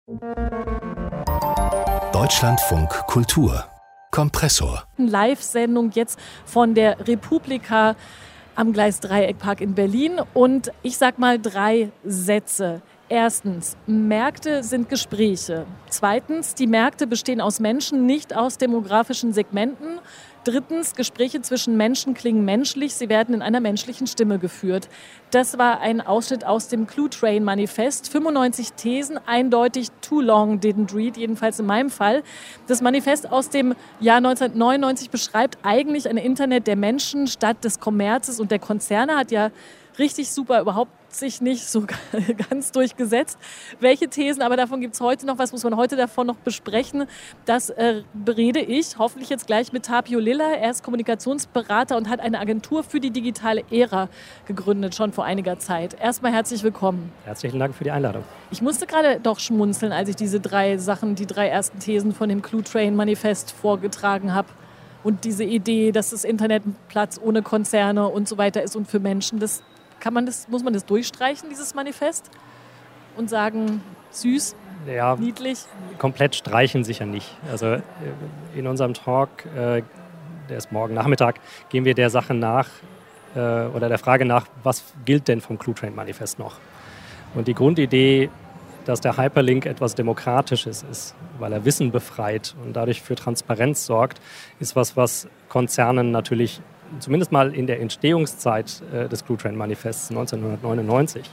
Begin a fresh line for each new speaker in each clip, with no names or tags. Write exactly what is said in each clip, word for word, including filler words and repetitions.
Deutschlandfunk Kultur Kompressor.
Live-Sendung jetzt von der Republika am Gleisdreieckpark in Berlin. Und ich sag mal drei Sätze. Erstens, Märkte sind Gespräche. Zweitens, die Märkte bestehen aus Menschen, nicht aus demografischen Segmenten. Drittens, Gespräche zwischen Menschen klingen menschlich, sie werden in einer menschlichen Stimme geführt. Das war ein Ausschnitt aus dem Clue Train Manifest. fünfundneunzig Thesen, eindeutig too long didn't read, jedenfalls in meinem Fall. Das Manifest aus dem Jahr neunzehnhundertneunundneunzig beschreibt eigentlich ein Internet der Menschen statt des Kommerzes und der Konzerne, hat ja richtig super überhaupt sich nicht so ganz durchgesetzt. Welche Thesen, aber davon gibt es heute noch, was muss man heute davon noch besprechen? Das äh, berede ich, hoffentlich jetzt gleich mit Tapio Lilla. Er ist Kommunikationsberater und hat eine Agentur für die digitale Ära gegründet, schon vor einiger Zeit. Erstmal herzlich willkommen.
Herzlichen Dank für die Einladung.
Ich musste gerade doch schmunzeln, als ich diese drei Sachen, die drei ersten Thesen von dem Clue Train Manifest vorgetragen habe. Und diese Idee, dass das Internet ein Platz ohne Konzerne und so weiter ist und für Menschen, das Kann man das, muss man das durchstreichen, dieses Manifest? Und sagen, süß,
ja,
niedlich?
Komplett streichen sicher nicht. Also in unserem Talk, äh, der ist morgen Nachmittag, gehen wir der Sache nach, äh, oder der Frage nach, was gilt denn vom Clue Train Manifest noch? Und die Grundidee, dass der Hyperlink etwas Demokratisches ist, weil er Wissen befreit und dadurch für Transparenz sorgt, ist was, was Konzernen natürlich zumindest mal in der Entstehungszeit äh, des Clue Train Manifests neunzehnhundertneunundneunzig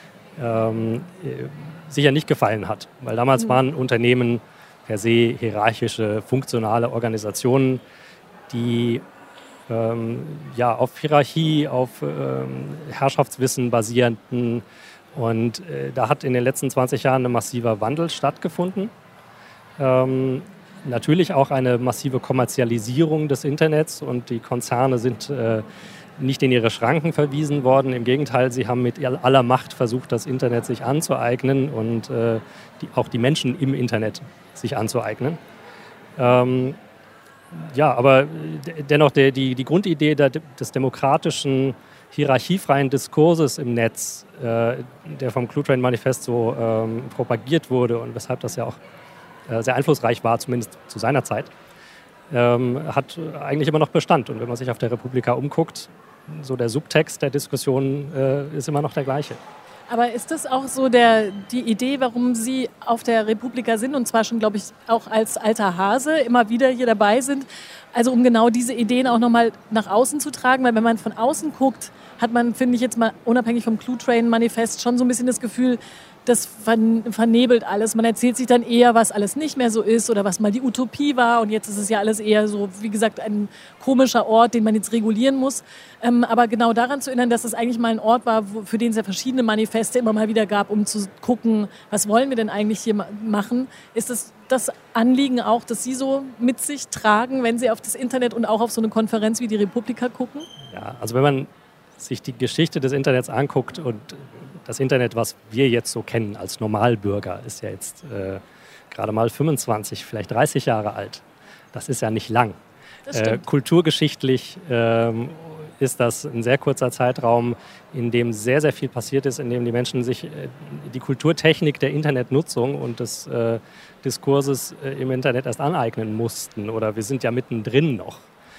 ähm, äh, sicher nicht gefallen hat. Weil damals mhm. waren Unternehmen per se hierarchische, funktionale Organisationen, die ähm, ja, auf Hierarchie, auf ähm, Herrschaftswissen basierten. Und äh, da hat in den letzten zwanzig Jahren ein massiver Wandel stattgefunden. Ähm, Natürlich auch eine massive Kommerzialisierung des Internets und die Konzerne sind äh, nicht in ihre Schranken verwiesen worden. Im Gegenteil, sie haben mit aller Macht versucht, das Internet sich anzueignen und äh, die, auch die Menschen im Internet sich anzueignen. Ähm, ja, aber dennoch der, die, die Grundidee der, des demokratischen, hierarchiefreien Diskurses im Netz, äh, der vom Clue Train Manifest so ähm, propagiert wurde und weshalb das ja auch sehr einflussreich war, zumindest zu seiner Zeit, ähm, hat eigentlich immer noch Bestand. Und wenn man sich auf der Republika umguckt, so der Subtext der Diskussion äh, ist immer noch der gleiche.
Aber ist das auch so der, die Idee, warum Sie auf der Republika sind und zwar schon, glaube ich, auch als alter Hase immer wieder hier dabei sind? Also um genau diese Ideen auch nochmal nach außen zu tragen, weil wenn man von außen guckt, hat man, finde ich jetzt mal unabhängig vom Clue Train Manifest, schon so ein bisschen das Gefühl, das vernebelt alles. Man erzählt sich dann eher, was alles nicht mehr so ist oder was mal die Utopie war. Und jetzt ist es ja alles eher so, wie gesagt, ein komischer Ort, den man jetzt regulieren muss. Ähm, aber genau daran zu erinnern, dass es eigentlich mal ein Ort war, wo, für den es ja verschiedene Manifeste immer mal wieder gab, um zu gucken, was wollen wir denn eigentlich hier machen, ist es das Anliegen auch, dass Sie so mit sich tragen, wenn Sie auf das Internet und auch auf so eine Konferenz wie die Republika gucken?
Ja, also wenn man sich die Geschichte des Internets anguckt und das Internet, was wir jetzt so kennen als Normalbürger, ist ja jetzt äh, gerade mal fünfundzwanzig, vielleicht dreißig Jahre alt. Das ist ja nicht lang. Äh, kulturgeschichtlich ähm, ist das ein sehr kurzer Zeitraum, in dem sehr, sehr viel passiert ist, in dem die Menschen sich äh, die Kulturtechnik der Internetnutzung und des äh, Diskurses äh, im Internet erst aneignen mussten. Oder wir sind ja mittendrin noch.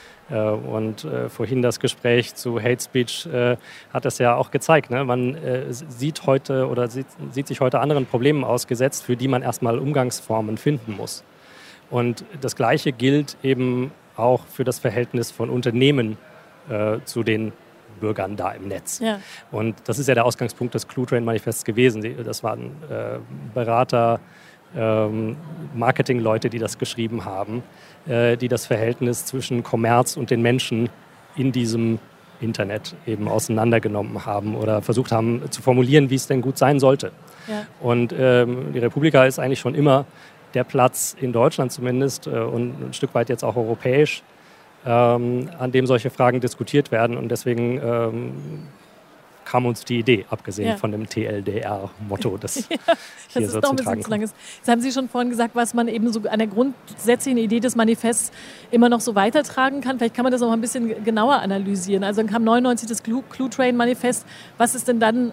Und äh, vorhin das Gespräch zu Hate Speech äh, hat das ja auch gezeigt. Ne? Man äh, sieht heute oder sieht, sieht sich heute anderen Problemen ausgesetzt, für die man erstmal Umgangsformen finden muss. Und das Gleiche gilt eben auch für das Verhältnis von Unternehmen äh, zu den Bürgern da im Netz. Ja. Und das ist ja der Ausgangspunkt des Clue Train Manifests gewesen. Das waren äh, Berater, ähm, Marketingleute, die das geschrieben haben, äh, die das Verhältnis zwischen Kommerz und den Menschen in diesem Internet eben auseinandergenommen haben oder versucht haben zu formulieren, wie es denn gut sein sollte. Ja. Und ähm, die Republika ist eigentlich schon immer der Platz in Deutschland zumindest äh, und ein Stück weit jetzt auch europäisch, ähm, an dem solche Fragen diskutiert werden. Und deswegen ähm, kam uns die Idee, abgesehen ja. von dem T L D R-Motto, das ja, hier
das
so
ist doch
zum
ein bisschen
Tragen
zu lang ist. Jetzt haben Sie schon vorhin gesagt, was man eben so an der grundsätzlichen Idee des Manifests immer noch so weitertragen kann. Vielleicht kann man das auch mal ein bisschen genauer analysieren. Also dann kam neunundneunzig das Clue Train Manifest. Was ist denn dann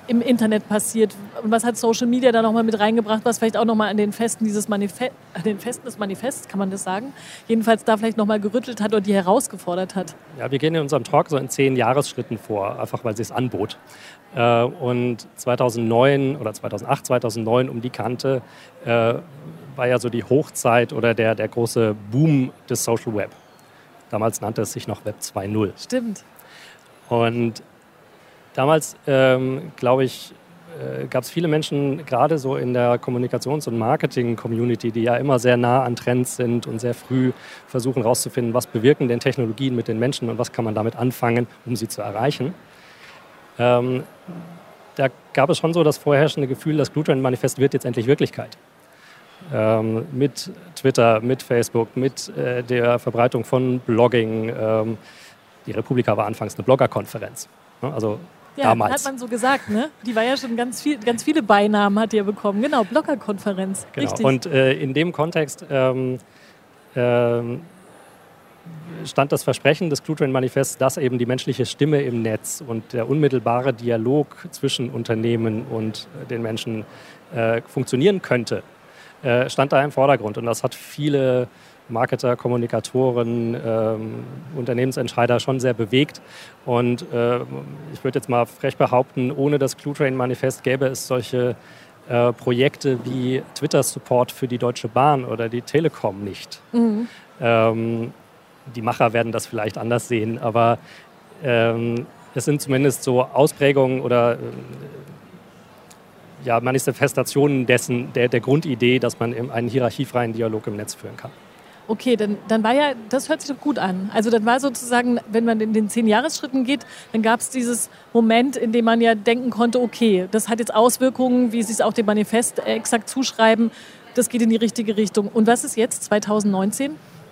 im Internet passiert? Und was hat Social Media da nochmal mit reingebracht, was vielleicht auch nochmal an den Festen dieses Manifest, an den Festen des Manifests, kann man das sagen, jedenfalls da vielleicht nochmal gerüttelt hat oder die herausgefordert hat?
Ja, wir gehen in unserem Talk so in zehn Jahresschritten vor, einfach weil es sich anbot. Und zweitausendneun oder zweitausendacht, zweitausendneun um die Kante äh, war ja so die Hochzeit oder der, der große Boom des Social Web. Damals nannte es sich noch Web zwei Punkt null.
Stimmt.
Und damals, ähm, glaube ich, äh, gab es viele Menschen, gerade so in der Kommunikations- und Marketing-Community, die ja immer sehr nah an Trends sind und sehr früh versuchen herauszufinden, was bewirken denn Technologien mit den Menschen und was kann man damit anfangen, um sie zu erreichen. Ähm, da gab es schon so das vorherrschende Gefühl, das Cluetrain-Manifest wird jetzt endlich Wirklichkeit. Ähm, mit Twitter, mit Facebook, mit äh, der Verbreitung von Blogging. Ähm, die Republika war anfangs eine Bloggerkonferenz. Ne? Also
ja,
damals.
Hat man so gesagt, ne? Die war ja schon ganz viel, ganz viele Beinamen hat die ja bekommen. Genau, Bloggerkonferenz.
Genau.
Richtig.
Und äh, in dem Kontext ähm, ähm, stand das Versprechen des Cluetrain-Manifests, dass eben die menschliche Stimme im Netz und der unmittelbare Dialog zwischen Unternehmen und den Menschen äh, funktionieren könnte, äh, stand da im Vordergrund. Und das hat viele Marketer, Kommunikatoren, ähm, Unternehmensentscheider schon sehr bewegt. Und äh, ich würde jetzt mal frech behaupten, ohne das Cluetrain-Manifest gäbe es solche äh, Projekte wie Twitter-Support für die Deutsche Bahn oder die Telekom nicht. Mhm. Ähm, Die Macher werden das vielleicht anders sehen, aber ähm, es sind zumindest so Ausprägungen oder äh, ja, Manifestationen dessen, der, der Grundidee, dass man einen hierarchiefreien Dialog im Netz führen kann.
Okay, dann, dann war ja, das hört sich doch gut an. Also dann war sozusagen, wenn man in den zehn Jahresschritten geht, dann gab es dieses Moment, in dem man ja denken konnte, okay, das hat jetzt Auswirkungen, wie Sie es auch dem Manifest exakt zuschreiben, das geht in die richtige Richtung. Und was ist jetzt, zwanzig neunzehn?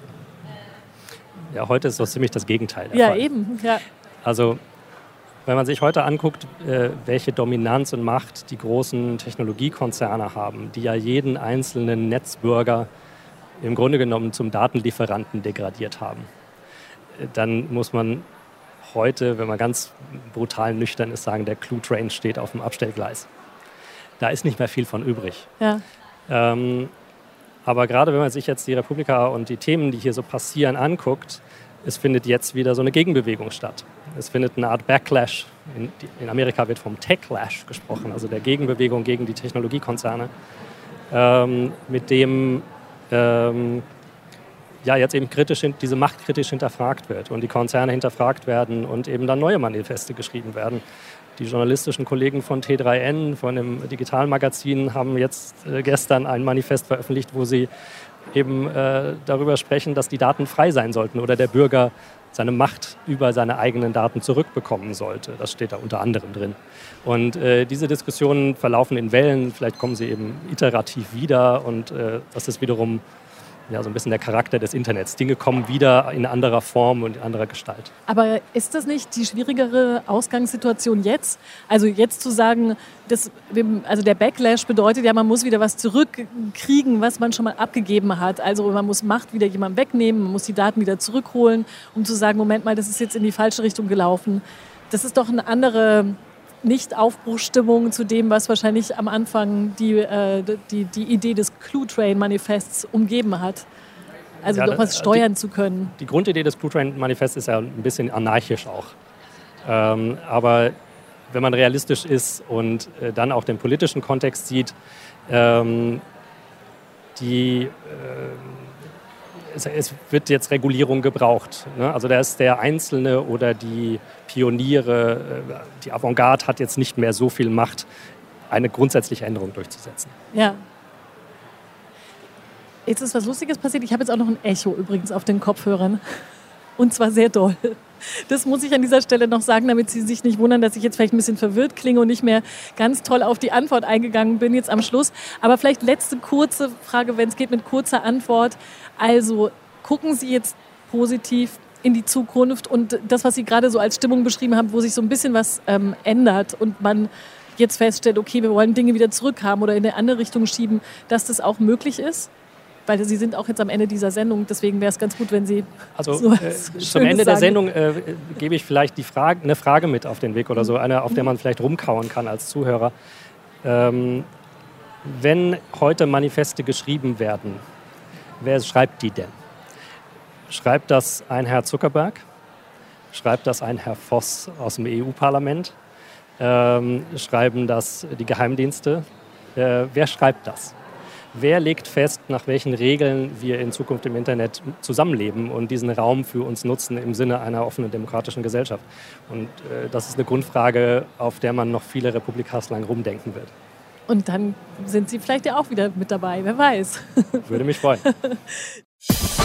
Ja, heute ist so ziemlich das Gegenteil der
ja,
Fall.
Eben, ja, eben.
Also, wenn man sich heute anguckt, äh, welche Dominanz und Macht die großen Technologiekonzerne haben, die ja jeden einzelnen Netzbürger im Grunde genommen zum Datenlieferanten degradiert haben, äh, dann muss man heute, wenn man ganz brutal nüchtern ist, sagen, der Cluetrain steht auf dem Abstellgleis. Da ist nicht mehr viel von übrig.
Ja.
Ähm, Aber gerade wenn man sich jetzt die Republika und die Themen, die hier so passieren, anguckt, es findet jetzt wieder so eine Gegenbewegung statt. Es findet eine Art Backlash. In, in Amerika wird vom Techlash gesprochen, also der Gegenbewegung gegen die Technologiekonzerne, ähm, mit dem ähm, ja, jetzt eben kritisch, diese Macht kritisch hinterfragt wird und die Konzerne hinterfragt werden und eben dann neue Manifeste geschrieben werden. Die journalistischen Kollegen von T drei N, von dem Digitalmagazin, haben jetzt äh, gestern ein Manifest veröffentlicht, wo sie eben äh, darüber sprechen, dass die Daten frei sein sollten oder der Bürger seine Macht über seine eigenen Daten zurückbekommen sollte. Das steht da unter anderem drin. Und äh, diese Diskussionen verlaufen in Wellen, vielleicht kommen sie eben iterativ wieder und äh, das ist wiederum ja, so ein bisschen der Charakter des Internets. Dinge kommen wieder in anderer Form und in anderer Gestalt.
Aber ist das nicht die schwierigere Ausgangssituation jetzt? Also jetzt zu sagen, das, also der Backlash bedeutet ja, man muss wieder was zurückkriegen, was man schon mal abgegeben hat. Also man muss Macht wieder jemandem wegnehmen, man muss die Daten wieder zurückholen, um zu sagen, Moment mal, das ist jetzt in die falsche Richtung gelaufen. Das ist doch eine andere Nicht-Aufbruchsstimmung zu dem, was wahrscheinlich am Anfang die, äh, die, die Idee des Cluetrain-Manifests umgeben hat. Also
ja,
doch was steuern
die,
zu können.
Die Grundidee des Cluetrain-Manifests ist ja ein bisschen anarchisch auch. Ähm, aber wenn man realistisch ist und äh, dann auch den politischen Kontext sieht, ähm, die, äh, es, es wird jetzt Regulierung gebraucht. Ne? Also da ist der Einzelne oder die Pioniere, äh, die Avantgarde hat jetzt nicht mehr so viel Macht, eine grundsätzliche Änderung durchzusetzen.
Ja. Jetzt ist was Lustiges passiert. Ich habe jetzt auch noch ein Echo übrigens auf den Kopfhörern. Und zwar sehr doll. Das muss ich an dieser Stelle noch sagen, damit Sie sich nicht wundern, dass ich jetzt vielleicht ein bisschen verwirrt klinge und nicht mehr ganz toll auf die Antwort eingegangen bin jetzt am Schluss. Aber vielleicht letzte kurze Frage, wenn es geht, mit kurzer Antwort. Also gucken Sie jetzt positiv in die Zukunft und das, was Sie gerade so als Stimmung beschrieben haben, wo sich so ein bisschen was ähm, ändert und man jetzt feststellt, okay, wir wollen Dinge wieder zurückhaben oder in eine andere Richtung schieben, dass das auch möglich ist? Weil Sie sind auch jetzt am Ende dieser Sendung, deswegen wäre es ganz gut, wenn Sie
also
so
äh, zum Ende der Sendung äh, gebe ich vielleicht die Frage, eine Frage mit auf den Weg oder so, eine, auf der man vielleicht rumkauen kann als Zuhörer. Ähm, wenn heute Manifeste geschrieben werden, wer schreibt die denn? Schreibt das ein Herr Zuckerberg? Schreibt das ein Herr Voss aus dem E U-Parlament? Ähm, schreiben das die Geheimdienste? Äh, wer schreibt das? Wer legt fest, nach welchen Regeln wir in Zukunft im Internet zusammenleben und diesen Raum für uns nutzen im Sinne einer offenen demokratischen Gesellschaft? Und äh, das ist eine Grundfrage, auf der man noch viele Republikas lang rumdenken wird.
Und dann sind Sie vielleicht ja auch wieder mit dabei, wer weiß.
Würde mich freuen.